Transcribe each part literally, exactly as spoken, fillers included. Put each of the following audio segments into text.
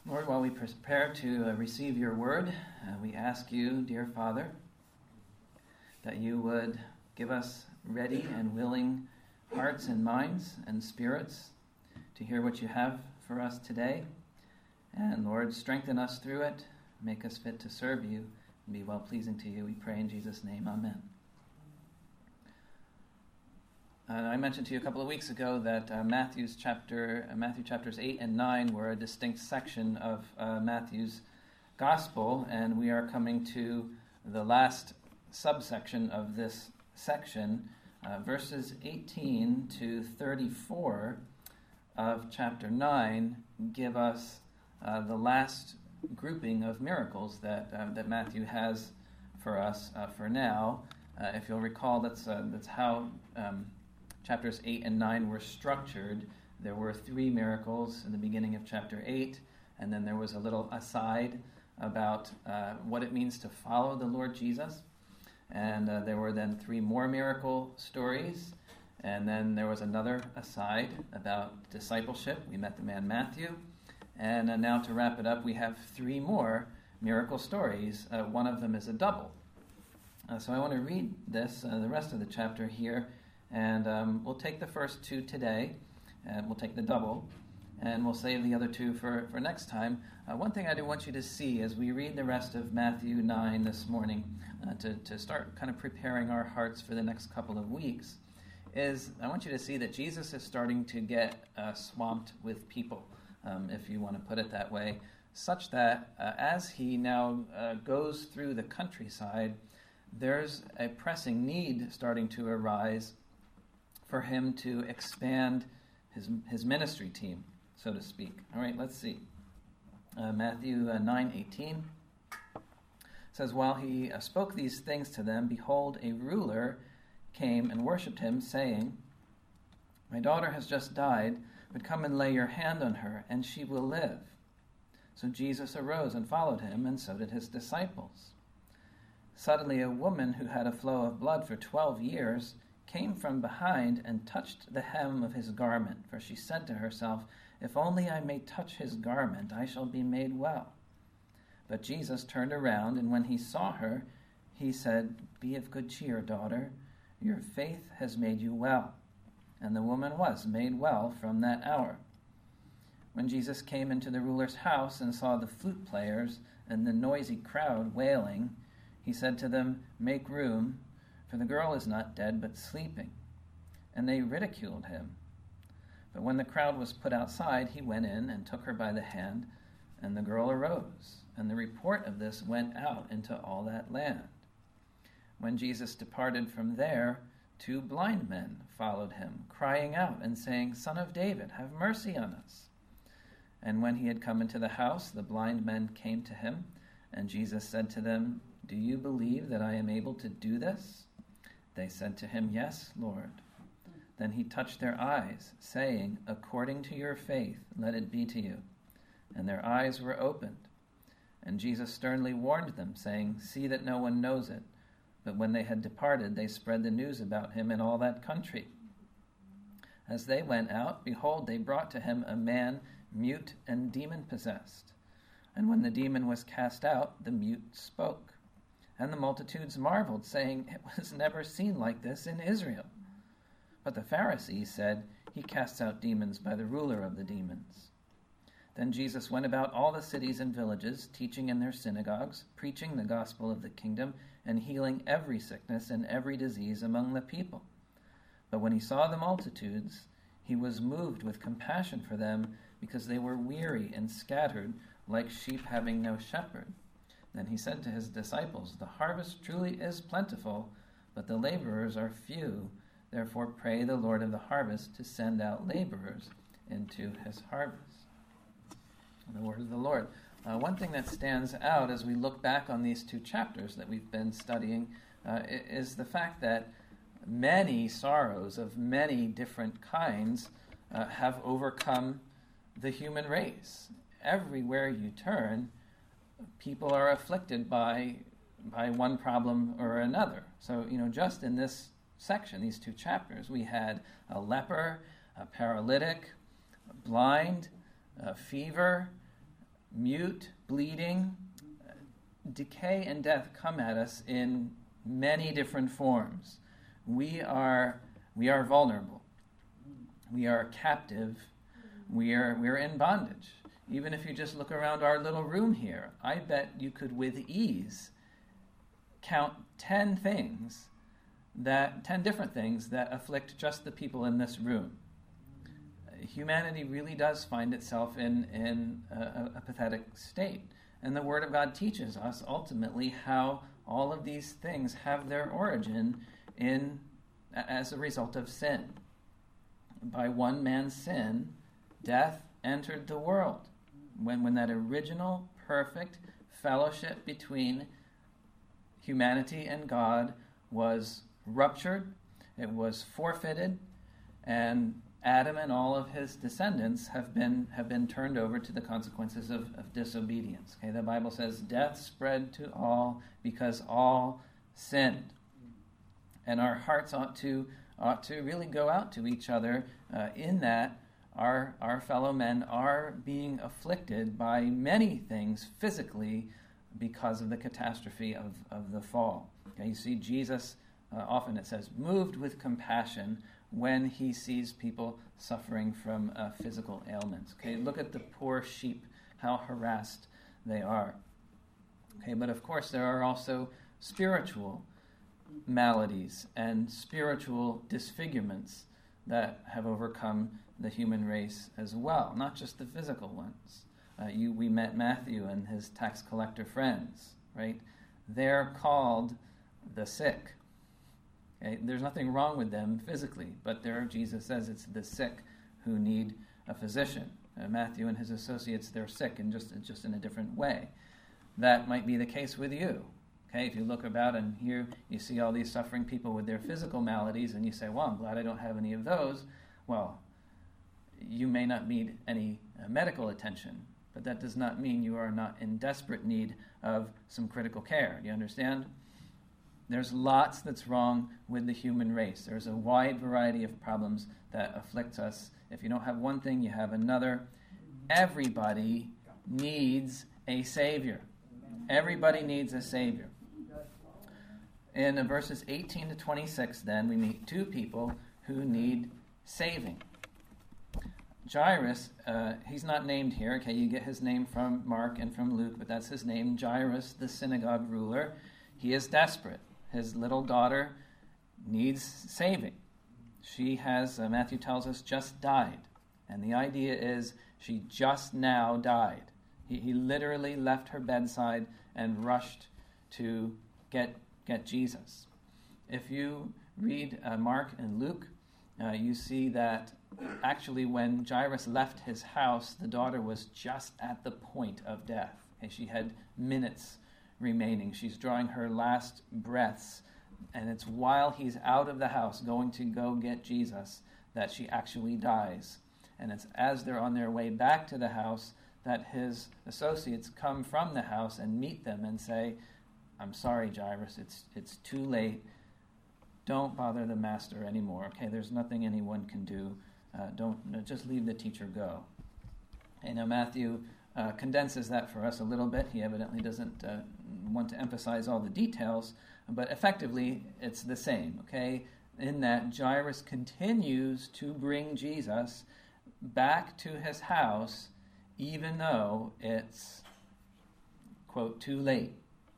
Lord, while we prepare to uh, receive your word, uh, we ask you, dear Father, that you would give us ready and willing hearts and minds and spirits to hear what you have for us today. And Lord, strengthen us through it, make us fit to serve you, and be well-pleasing to you. We pray in Jesus' name, amen. Uh, I mentioned to you a couple of weeks ago that uh, Matthew's chapter, uh, Matthew chapters eight and nine were a distinct section of uh, Matthew's gospel, and we are coming to the last subsection of this section, uh, verses eighteen to thirty-four of chapter nine give us uh, the last grouping of miracles that uh, that Matthew has for us uh, for now. Uh, if you'll recall, that's uh, that's how um, chapters eight and nine were structured. There were three miracles in the beginning of chapter eight, and then there was a little aside about uh, what it means to follow the Lord Jesus. And uh, there were then three more miracle stories, and then there was another aside about discipleship. We met the man Matthew, and uh, now to wrap it up, we have three more miracle stories. Uh, one of them is a double. Uh, so I want to read this, uh, the rest of the chapter here, and um, we'll take the first two today, and we'll take the double, and we'll save the other two for, for next time. Uh, one thing I do want you to see as we read the rest of Matthew nine this morning, uh, to, to start kind of preparing our hearts for the next couple of weeks, is I want you to see that Jesus is starting to get uh, swamped with people, um, if you want to put it that way, such that uh, as he now uh, goes through the countryside, there's a pressing need starting to arise for him to expand his his ministry team, so to speak. All right, let's see. Uh, Matthew uh, nine eighteen says, "While he uh, spoke these things to them, behold, a ruler came and worshipped him, saying, 'My daughter has just died, but come and lay your hand on her, and she will live.' So Jesus arose and followed him, and so did his disciples. Suddenly a woman who had a flow of blood for twelve years came from behind and touched the hem of his garment, for she said to herself, 'If only I may touch his garment, I shall be made well.' But Jesus turned around, and when he saw her, he said, 'Be of good cheer, daughter. Your faith has made you well.' And the woman was made well from that hour. When Jesus came into the ruler's house and saw the flute players and the noisy crowd wailing, he said to them, 'Make room, for the girl is not dead, but sleeping.' And they ridiculed him. But when the crowd was put outside, he went in and took her by the hand, and the girl arose. And the report of this went out into all that land. When Jesus departed from there, two blind men followed him, crying out and saying, 'Son of David, have mercy on us.' And when he had come into the house, the blind men came to him, and Jesus said to them, 'Do you believe that I am able to do this?' They said to him, 'Yes, Lord.' Then he touched their eyes, saying, 'According to your faith, let it be to you.' And their eyes were opened. And Jesus sternly warned them, saying, 'See that no one knows it.' But when they had departed, they spread the news about him in all that country. As they went out, behold, they brought to him a man mute and demon-possessed. And when the demon was cast out, the mute spoke. And the multitudes marveled, saying, 'It was never seen like this in Israel.' But the Pharisees said, 'He casts out demons by the ruler of the demons.' Then Jesus went about all the cities and villages, teaching in their synagogues, preaching the gospel of the kingdom, and healing every sickness and every disease among the people. But when he saw the multitudes, he was moved with compassion for them, because they were weary and scattered, like sheep having no shepherd. Then he said to his disciples, 'The harvest truly is plentiful, but the laborers are few. Therefore pray the Lord of the harvest to send out laborers into his harvest.'" The word of the Lord. Uh, one thing that stands out as we look back on these two chapters that we've been studying uh, is the fact that many sorrows of many different kinds uh, have overcome the human race. Everywhere you turn, people are afflicted by by one problem or another. So, you know, just in this section, these two chapters, we had a leper, a paralytic, a blind, a fever, mute, bleeding. Decay and death come at us in many different forms. We are we are vulnerable. We are captive. We are we are in bondage. Even if you just look around our little room here, I bet you could with ease count ten things that ten different things that afflict just the people in this room. Humanity really does find itself in in a, a pathetic state. And the Word of God teaches us ultimately how all of these things have their origin in as a result of sin. By one man's sin, death entered the world. When, when that original, perfect fellowship between humanity and God was ruptured, it was forfeited, and Adam and all of his descendants have been have been turned over to the consequences of, of disobedience. Okay, the Bible says death spread to all because all sinned. And our hearts ought to ought to really go out to each other uh, in that our our fellow men are being afflicted by many things physically because of the catastrophe of, of the fall. Okay, you see Jesus, uh, often it says, moved with compassion when he sees people suffering from uh, physical ailments. Okay, look at the poor sheep, how harassed they are. Okay, but of course there are also spiritual maladies and spiritual disfigurements that have overcome the human race as well, not just the physical ones. Uh, you, we met Matthew and his tax collector friends, right? They're called the sick. Okay? There's nothing wrong with them physically, but there, Jesus says it's the sick who need a physician. Uh, Matthew and his associates, they're sick, and just just in a different way. That might be the case with you. Okay, if you look about and here you see all these suffering people with their physical maladies, and you say, "Well, I'm glad I don't have any of those." Well, you may not need any uh, medical attention, but that does not mean you are not in desperate need of some critical care. Do you understand? There's lots that's wrong with the human race. There's a wide variety of problems that afflict us. If you don't have one thing, you have another. Everybody needs a Savior. Everybody needs a Savior. In verses eighteen to twenty-six, then, we meet two people who need saving. Jairus, uh, he's not named here. Okay, you get his name from Mark and from Luke, but that's his name, Jairus, the synagogue ruler. He is desperate. His little daughter needs saving. She has, uh, Matthew tells us, just died. And the idea is she just now died. He, he literally left her bedside and rushed to get, get Jesus. If you read uh, Mark and Luke, uh, you see that actually when Jairus left his house, the daughter was just at the point of death. Okay, she had minutes remaining. She's drawing her last breaths, and it's while he's out of the house going to go get Jesus that she actually dies. And it's as they're on their way back to the house that his associates come from the house and meet them and say, "I'm sorry, Jairus, it's it's too late. Don't bother the master anymore. Okay, there's nothing anyone can do. Uh, don't no, just leave the teacher go." And now Matthew uh, condenses that for us a little bit. He evidently doesn't uh, want to emphasize all the details, but effectively it's the same. Okay, in that Jairus continues to bring Jesus back to his house, even though it's, quote, too late.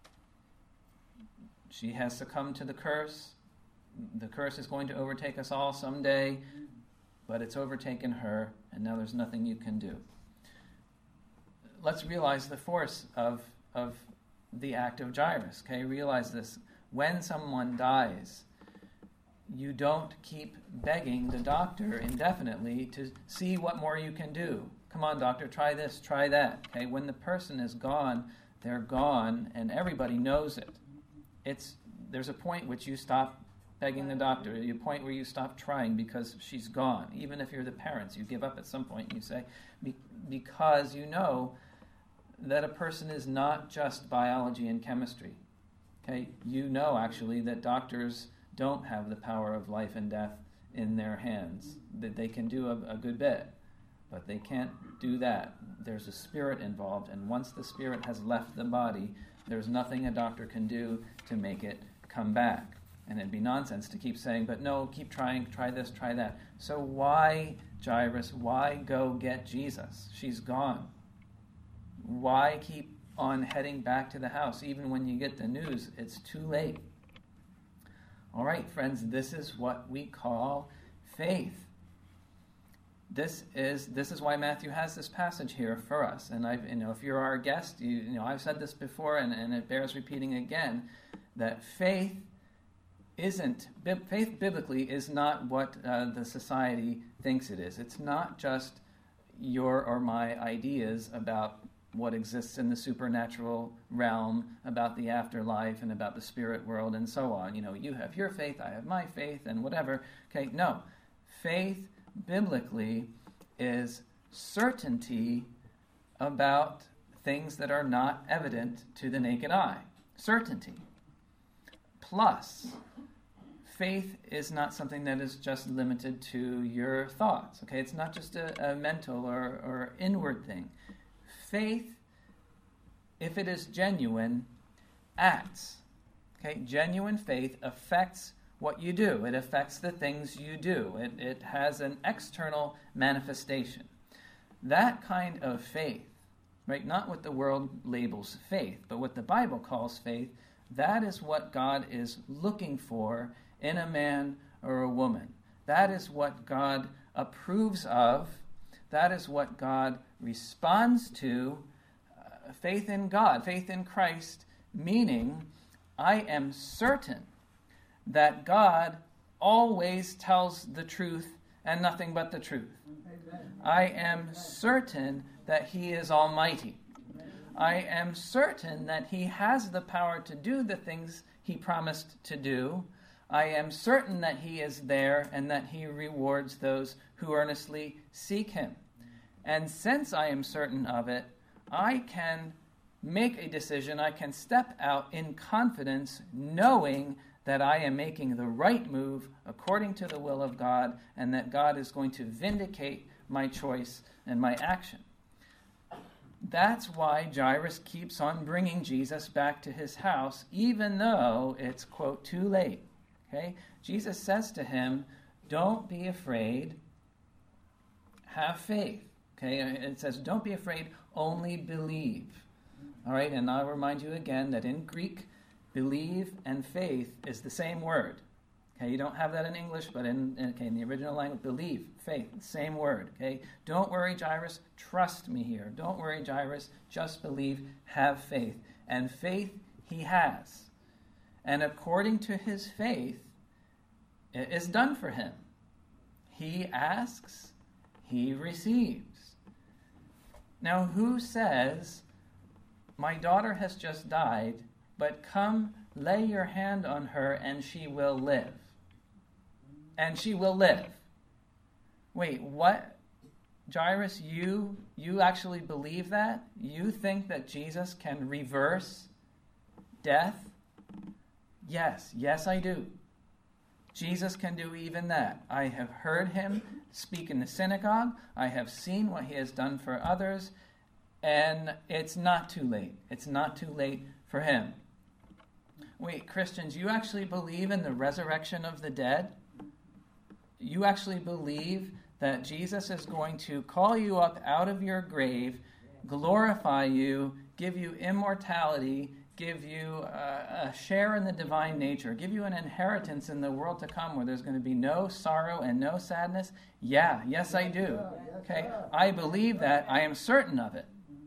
She has succumbed to the curse. The curse is going to overtake us all someday, but it's overtaken her, and now there's nothing you can do. Let's realize the force of, of the act of Jairus. Okay, realize this. When someone dies, you don't keep begging the doctor indefinitely to see what more you can do. Come on, doctor, try this, try that. Okay, when the person is gone, they're gone, and everybody knows it. It's there's a point which you stop begging the doctor, a point where you stop trying because she's gone. Even if you're the parents, you give up at some point and you say, Be- because you know that a person is not just biology and chemistry. Okay, you know actually that doctors don't have the power of life and death in their hands, that they can do a, a good bit. but they can't do that. There's a spirit involved, and once the spirit has left the body, there's nothing a doctor can do to make it come back. And it'd be nonsense to keep saying, but no, keep trying, try this, try that. So why, Jairus, why go get Jesus? She's gone. Why keep on heading back to the house? Even when you get the news, it's too late. All right, friends, this is what we call faith. This is this is why Matthew has this passage here for us. And I've, you know, if you're our guest, you, you know, I've said this before, and, and it bears repeating again, that faith isn't faith biblically is not what uh, the society thinks it is. It's not just your or my ideas about what exists in the supernatural realm, about the afterlife and about the spirit world and so on. You know, you have your faith, I have my faith, and whatever. Okay, no. Faith biblically is certainty about things that are not evident to the naked eye. Certainty. Plus, faith is not something that is just limited to your thoughts. Okay, it's not just a, a mental or, or inward thing. Faith, if it is genuine, acts. Okay, genuine faith affects what you do. It affects the things you do. It, it has an external manifestation. That kind of faith, right, not what the world labels faith, but what the Bible calls faith, that is what God is looking for in a man or a woman. That is what God approves of. That is what God responds to. Uh, faith in God, faith in Christ, meaning I am certain that God always tells the truth and nothing but the truth. Amen. I am certain that He is almighty. Amen. I am certain that He has the power to do the things He promised to do. I am certain that He is there and that He rewards those who earnestly seek Him. And since I am certain of it, I can make a decision. I can step out in confidence, knowing that I am making the right move according to the will of God, and that God is going to vindicate my choice and my action. That's why Jairus keeps on bringing Jesus back to his house, even though it's, quote, too late. Okay? Jesus says to him, don't be afraid, have faith. Okay? It says, don't be afraid, only believe. All right? And I'll remind you again that in Greek, believe and faith is the same word. Okay, you don't have that in English, but in, in, okay, in the original language, believe, faith, same word. Okay, don't worry, Jairus, trust me here. Don't worry, Jairus, just believe, have faith. And faith he has. And according to his faith, it is done for him. He asks, he receives. Now, who says, my daughter has just died, but come, lay your hand on her, and she will live. And she will live. Wait, what? Jairus, you you actually believe that? You think that Jesus can reverse death? Yes, yes I do. Jesus can do even that. I have heard him speak in the synagogue. I have seen what he has done for others. And it's not too late. It's not too late for him. Wait, Christians, you actually believe in the resurrection of the dead? You actually believe that Jesus is going to call you up out of your grave, glorify you, give you immortality, give you a, a share in the divine nature, give you an inheritance in the world to come where there's going to be no sorrow and no sadness? Yeah, yes I do. Okay, I believe that. I am certain of it.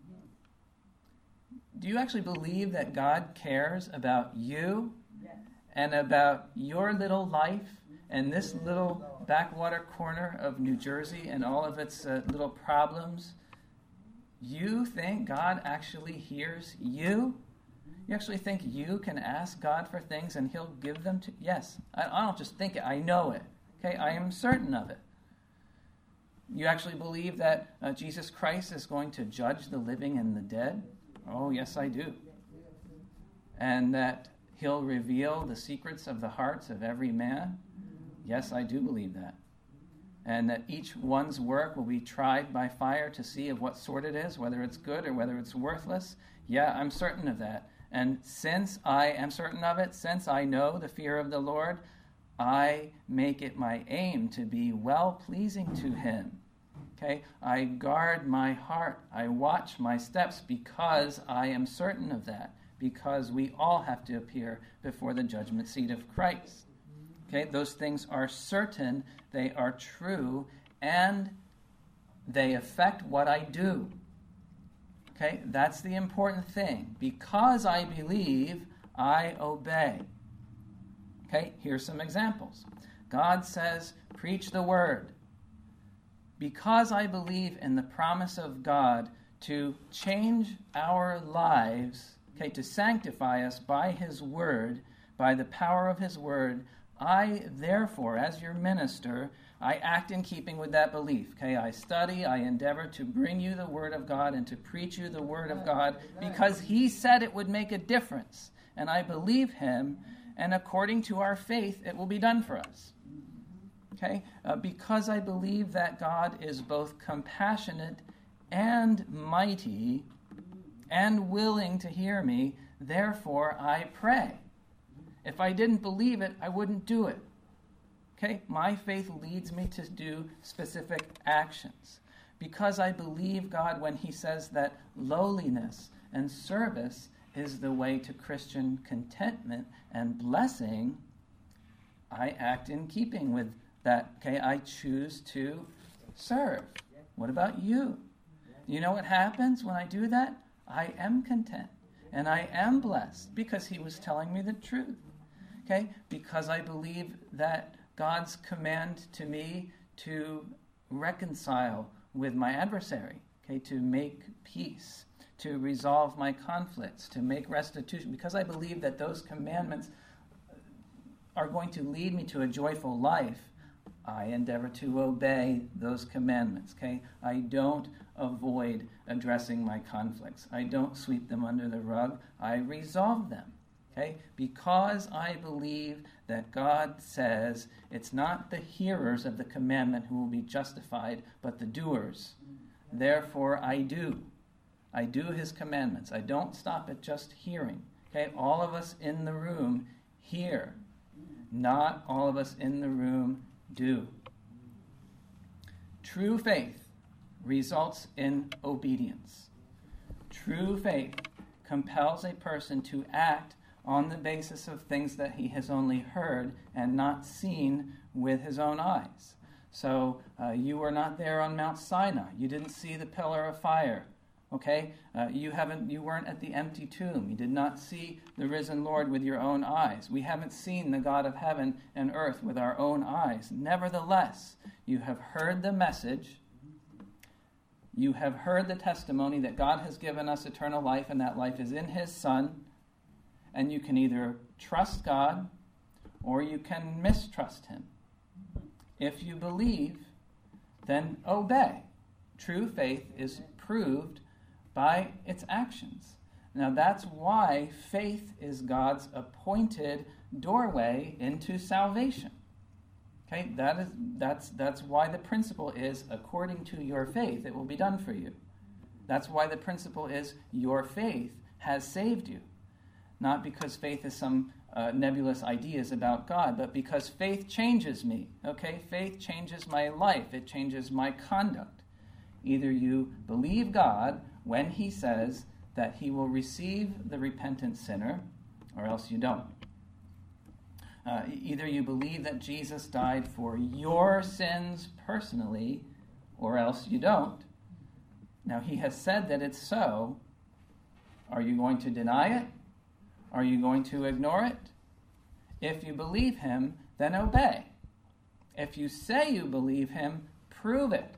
Do you actually believe that God cares about you and about your little life and this little backwater corner of New Jersey and all of its uh, little problems? You think God actually hears you? You actually think you can ask God for things and he'll give them to you? Yes. I, I don't just think it. I know it. Okay, I am certain of it. You actually believe that uh, Jesus Christ is going to judge the living and the dead? Oh, yes, I do. And that he'll reveal the secrets of the hearts of every man? Yes, I do believe that. and that each one's work will be tried by fire to see of what sort it is, whether it's good or whether it's worthless? Yeah, I'm certain of that. And since I am certain of it, since I know the fear of the Lord, I make it my aim to be well-pleasing to him. Okay? I guard my heart. I watch my steps because I am certain of that, because we all have to appear before the judgment seat of Christ. Okay? Those things are certain, they are true, and they affect what I do. Okay? That's the important thing. Because I believe, I obey. Okay? Here's some examples. God says, preach the word. Because I believe in the promise of God to change our lives, okay, to sanctify us by his word, by the power of his word, I, therefore, as your minister, I act in keeping with that belief. Okay, I study, I endeavor to bring you the word of God and to preach you the word of God because he said it would make a difference. And I believe him, and according to our faith, it will be done for us. Okay, uh, because I believe that God is both compassionate and mighty and willing to hear me, therefore I pray. If I didn't believe it, I wouldn't do it. Okay? My faith leads me to do specific actions. Because I believe God when he says that lowliness and service is the way to Christian contentment and blessing, I act in keeping with that. Okay? I choose to serve. What about you? You know what happens when I do that? I am content. And I am blessed because he was telling me the truth. Okay? Because I believe that God's command to me to reconcile with my adversary, okay, to make peace, to resolve my conflicts, to make restitution, because I believe that those commandments are going to lead me to a joyful life, I endeavor to obey those commandments, okay? I don't avoid addressing my conflicts. I don't sweep them under the rug. I resolve them. Okay? Because I believe that God says it's not the hearers of the commandment who will be justified, but the doers. Therefore, I do. I do his commandments. I don't stop at just hearing. Okay? All of us in the room hear. Not all of us in the room do. True faith results in obedience. True faith compels a person to act on the basis of things that he has only heard and not seen with his own eyes. So uh, you were not there on Mount Sinai. You didn't see the pillar of fire. Okay? Uh, you haven't. You weren't at the empty tomb. You did not see the risen Lord with your own eyes. We haven't seen the God of heaven and earth with our own eyes. Nevertheless, you have heard the message. You have heard the testimony that God has given us eternal life, and that life is in his Son. And you can either trust God or you can mistrust him. If you believe, then obey. True faith is proved by its actions. Now that's why faith is God's appointed doorway into salvation. Okay, that is that's that's why the principle is according to your faith it will be done for you. That's why the principle is your faith has saved you. Not because faith is some uh, nebulous ideas about God, but because faith changes me. Okay, faith changes my life. It changes my conduct. Either you believe God when he says that he will receive the repentant sinner, or else you don't. Uh, either you believe that Jesus died for your sins personally, or else you don't. Now, he has said that it's so. Are you going to deny it? Are you going to ignore it? If you believe him, then obey. If you say you believe him, prove it.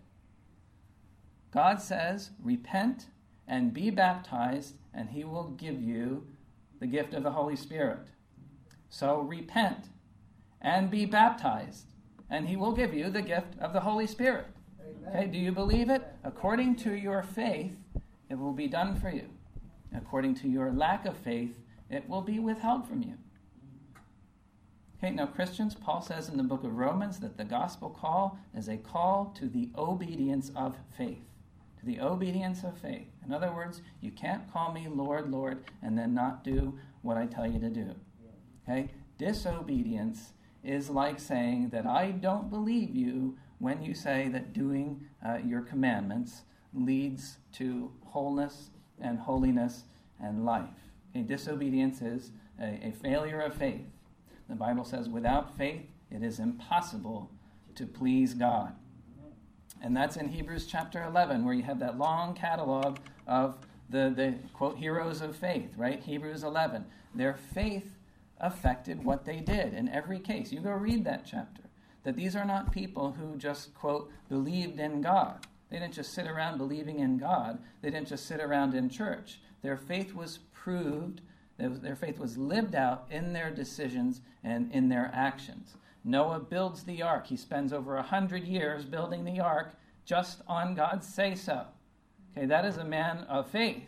God says, repent and be baptized, and he will give you the gift of the Holy Spirit. So repent and be baptized, and he will give you the gift of the Holy Spirit. Okay, do you believe it? According to your faith, it will be done for you. According to your lack of faith, it will be withheld from you. Okay, now Christians, Paul says in the book of Romans that the gospel call is a call to the obedience of faith. To the obedience of faith. In other words, you can't call me Lord, Lord, and then not do what I tell you to do. Okay? Disobedience is like saying that I don't believe you when you say that doing uh, your commandments leads to wholeness and holiness and life. Okay? Disobedience is a, a failure of faith. The Bible says without faith it is impossible to please God. And that's in Hebrews chapter eleven, where you have that long catalog of the, the quote, heroes of faith, right? Hebrews eleven. Their faith affected what they did in every case. You go read that chapter. That these are not people who just, quote, believed in God. They didn't just sit around believing in God. They didn't just sit around in church. Their faith was proved. Their faith was lived out in their decisions and in their actions. Noah builds the ark. He spends over a hundred years building the ark just on God's say-so. Okay, that is a man of faith.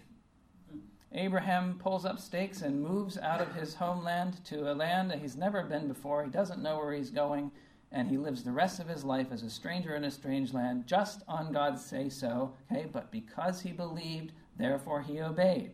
Abraham pulls up stakes and moves out of his homeland to a land that he's never been before. He doesn't know where he's going, and he lives the rest of his life as a stranger in a strange land just on God's say-so. Okay, but because he believed, therefore he obeyed.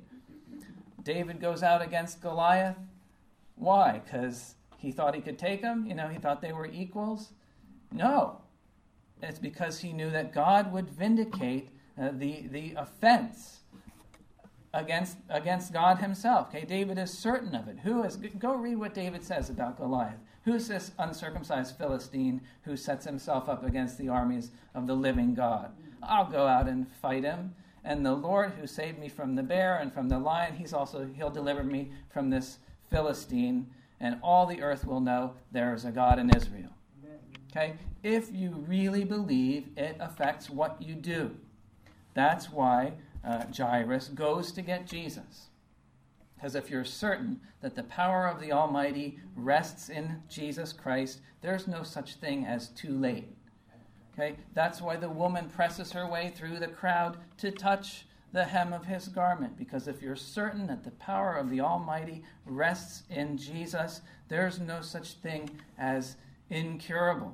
David goes out against Goliath. Why? Because he thought he could take him? You know, he thought they were equals? No. It's because he knew that God would vindicate uh, the, the offense against, against God himself. Okay, David is certain of it. Who is? Go read what David says about Goliath. Who's this uncircumcised Philistine who sets himself up against the armies of the living God? I'll go out and fight him. And the Lord who saved me from the bear and from the lion, he's also, he'll deliver me from this Philistine, and all the earth will know there is a God in Israel. Okay? If you really believe, it affects what you do. That's why uh, Jairus goes to get Jesus. Because if you're certain that the power of the Almighty rests in Jesus Christ, there's no such thing as too late. Okay, that's why the woman presses her way through the crowd to touch the hem of his garment. Because if you're certain that the power of the Almighty rests in Jesus, there's no such thing as incurable.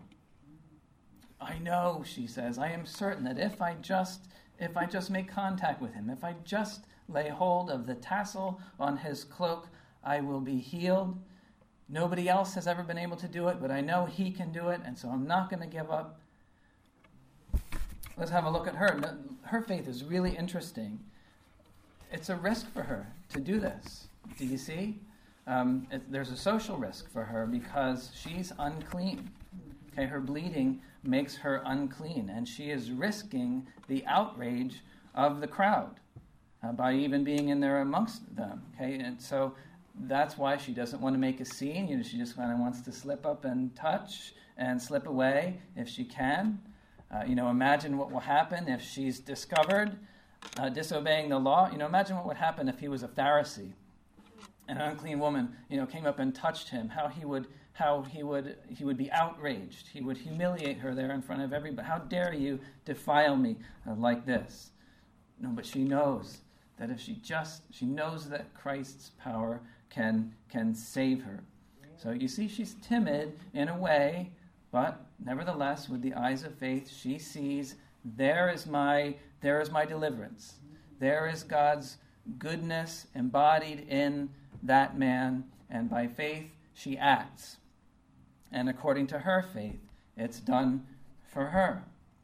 I know, she says, I am certain that if I just if I just make contact with him, if I just lay hold of the tassel on his cloak, I will be healed. Nobody else has ever been able to do it, but I know he can do it, and so I'm not going to give up. Let's have a look at her. Her faith is really interesting. It's a risk for her to do this. Do you see? Um, it, there's a social risk for her because she's unclean. Okay, her bleeding makes her unclean, and she is risking the outrage of the crowd uh, by even being in there amongst them. Okay, and so that's why she doesn't want to make a scene. You know, she just kind of wants to slip up and touch and slip away if she can. Uh, you know, imagine what will happen if she's discovered uh, disobeying the law. You know, imagine what would happen if he was a Pharisee, and an unclean woman, you know, came up and touched him. How he would, how he would, he would be outraged. He would humiliate her there in front of everybody. How dare you defile me uh, like this? No, but she knows that if she just, she knows that Christ's power can can save her. So you see, she's timid in a way. But nevertheless, with the eyes of faith, she sees there is my there is my deliverance. There is God's goodness embodied in that man, and by faith she acts. And according to her faith, it's done for her.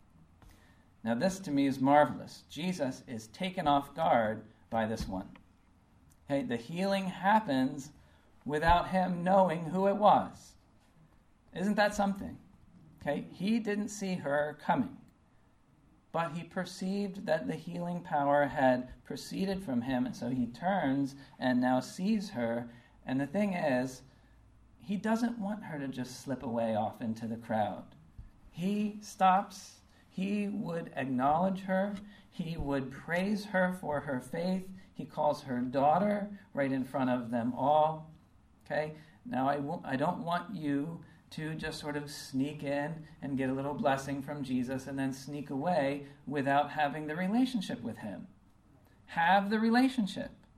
Now this to me is marvelous. Jesus is taken off guard by this one. Okay, the healing happens without him knowing who it was. Isn't that something? Okay, he didn't see her coming, but he perceived that the healing power had proceeded from him, and so he turns and now sees her. And the thing is, he doesn't want her to just slip away off into the crowd. He stops. He would acknowledge her. He would praise her for her faith. He calls her daughter right in front of them all. Okay, now I, won't, I don't want you to just sort of sneak in and get a little blessing from Jesus and then sneak away without having the relationship with him. Have the relationship.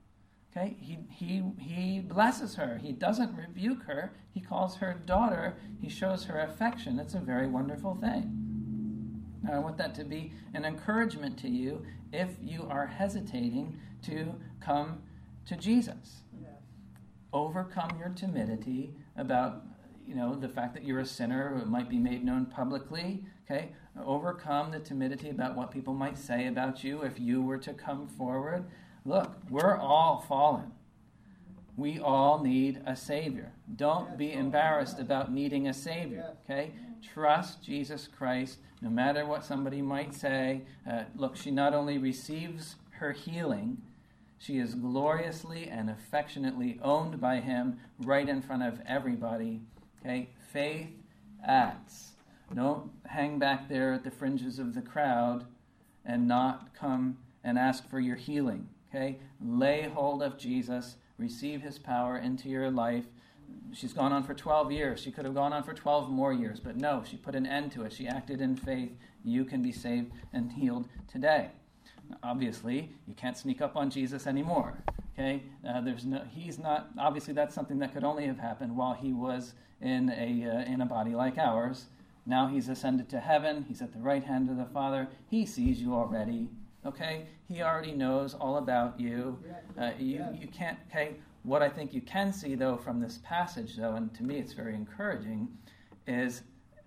Okay, he, he, he blesses her. He doesn't rebuke her. He calls her daughter. He shows her affection. It's a very wonderful thing. Now, I want that to be an encouragement to you if you are hesitating to come to Jesus. Yes. Overcome your timidity about, you know, the fact that you're a sinner who might be made known publicly. Okay, overcome the timidity about what people might say about you if you were to come forward. Look, we're all fallen. We all need a Savior. Don't be embarrassed about needing a Savior, okay? Trust Jesus Christ, no matter what somebody might say. Uh, look, she not only receives her healing, she is gloriously and affectionately owned by Him right in front of everybody, okay? Faith acts. Don't hang back there at the fringes of the crowd and not come and ask for your healing. Okay, lay hold of Jesus, receive His power into your life. She's gone on for twelve years. She could have gone on for twelve more years, but no, she put an end to it. She acted in faith. You can be saved and healed today. Now, obviously, you can't sneak up on Jesus anymore. Okay, uh, there's no. He's not. Obviously, that's something that could only have happened while He was in a uh, in a body like ours. Now He's ascended to heaven. He's at the right hand of the Father. He sees you already. Okay, He already knows all about you. Uh, you, you can't. Okay, what I think you can see though from this passage, though, and to me it's very encouraging, is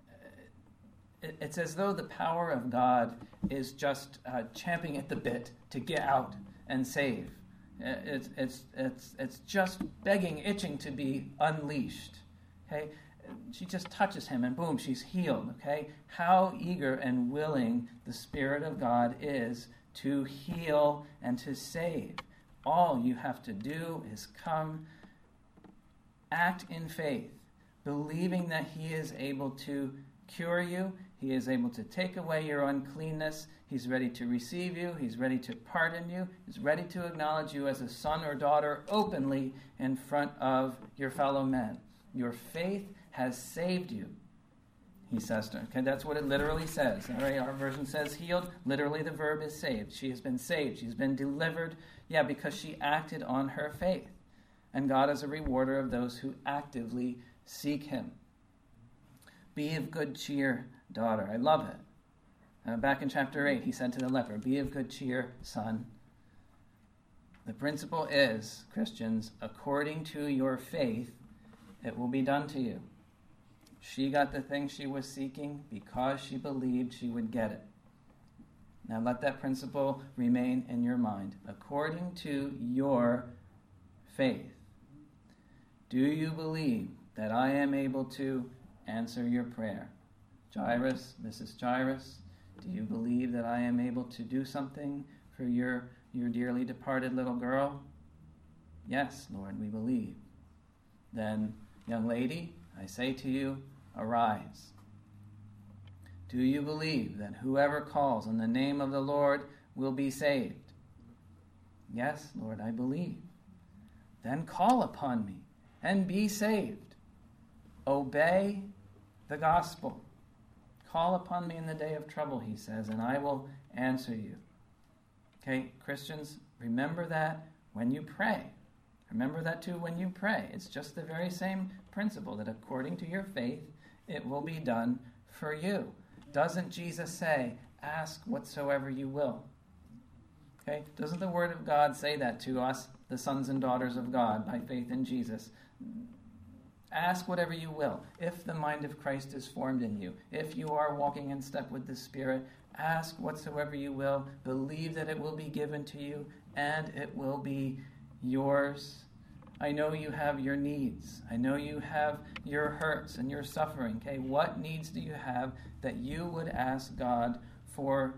it, it's as though the power of God is just uh, champing at the bit to get out and save. It's it's it's it's just begging, itching to be unleashed. Okay, she just touches him and boom, she's healed. Okay, how eager and willing the Spirit of God is to heal and to save. All you have to do is come, act in faith, believing that He is able to cure you. He is able to take away your uncleanness. He's ready to receive you. He's ready to pardon you. He's ready to acknowledge you as a son or daughter openly in front of your fellow men. Your faith has saved you, he says to her. Okay, that's what it literally says. All right, our version says healed. Literally, the verb is saved. She has been saved. She's been delivered. Yeah, because she acted on her faith. And God is a rewarder of those who actively seek Him. Be of good cheer, daughter. I love it. Uh, back in chapter eight, He said to the leper, be of good cheer, son. The principle is, Christians, according to your faith, it will be done to you. She got the thing she was seeking because she believed she would get it. Now let that principle remain in your mind. According to your faith, do you believe that I am able to answer your prayer? Jairus, Missus Jairus, do you believe that I am able to do something for your, your dearly departed little girl? Yes, Lord, we believe. Then, young lady, I say to you, arise. Do you believe that whoever calls on the name of the Lord will be saved? Yes, Lord, I believe. Then call upon me and be saved. Obey the gospel. Call upon me in the day of trouble, he says, and I will answer you. Okay, Christians, remember that when you pray. Remember that too when you pray. It's just the very same principle that according to your faith, it will be done for you. Doesn't Jesus say, ask whatsoever you will? Okay? Doesn't the Word of God say that to us, the sons and daughters of God, by faith in Jesus? Ask whatever you will. If the mind of Christ is formed in you, if you are walking in step with the Spirit, ask whatsoever you will. Believe that it will be given to you, and it will be yours. I know you have your needs. I know you have your hurts and your suffering. Okay, what needs do you have that you would ask God for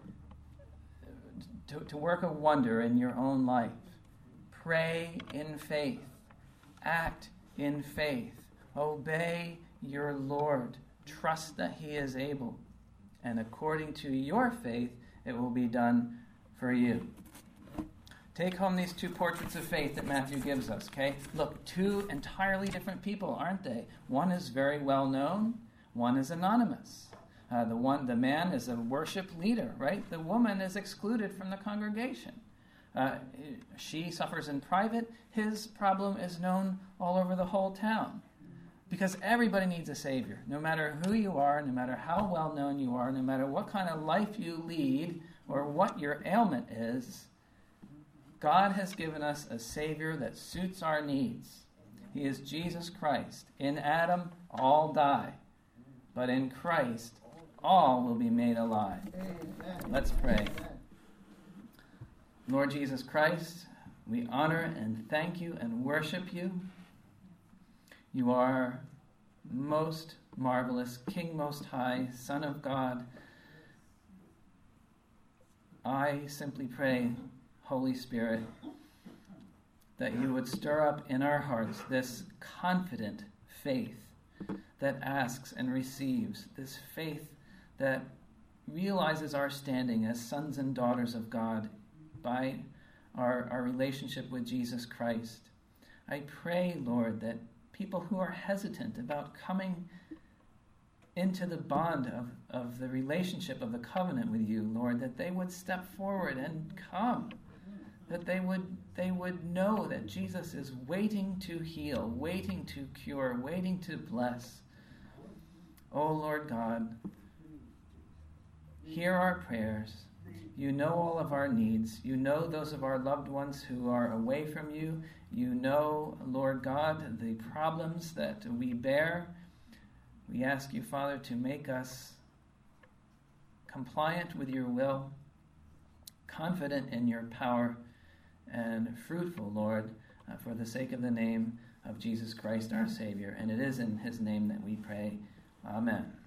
to, to work a wonder in your own life? Pray in faith. Act in faith. Obey your Lord. Trust that He is able. And according to your faith, it will be done for you. Take home these two portraits of faith that Matthew gives us, okay? Look, two entirely different people, aren't they? One is very well known, one is anonymous. Uh, the one, the man is a worship leader, right? The woman is excluded from the congregation. Uh, she suffers in private. His problem is known all over the whole town. Because everybody needs a Savior. No matter who you are, no matter how well known you are, no matter what kind of life you lead, or what your ailment is, God has given us a Savior that suits our needs. He is Jesus Christ. In Adam, all die. But in Christ, all will be made alive. Amen. Let's pray. Lord Jesus Christ, we honor and thank you and worship you. You are most marvelous, King Most High, Son of God. I simply pray, Holy Spirit, that you would stir up in our hearts this confident faith that asks and receives, this faith that realizes our standing as sons and daughters of God by our, our relationship with Jesus Christ. I pray, Lord, that people who are hesitant about coming into the bond of, of the relationship of the covenant with you, Lord, that they would step forward and come, that they would they would know that Jesus is waiting to heal, waiting to cure, waiting to bless. Oh, Lord God, hear our prayers. You know all of our needs. You know those of our loved ones who are away from you. You know, Lord God, the problems that we bear. We ask you, Father, to make us compliant with your will, confident in your power, and fruitful, Lord, uh, for the sake of the name of Jesus Christ, our Savior. And it is in his name that we pray. Amen.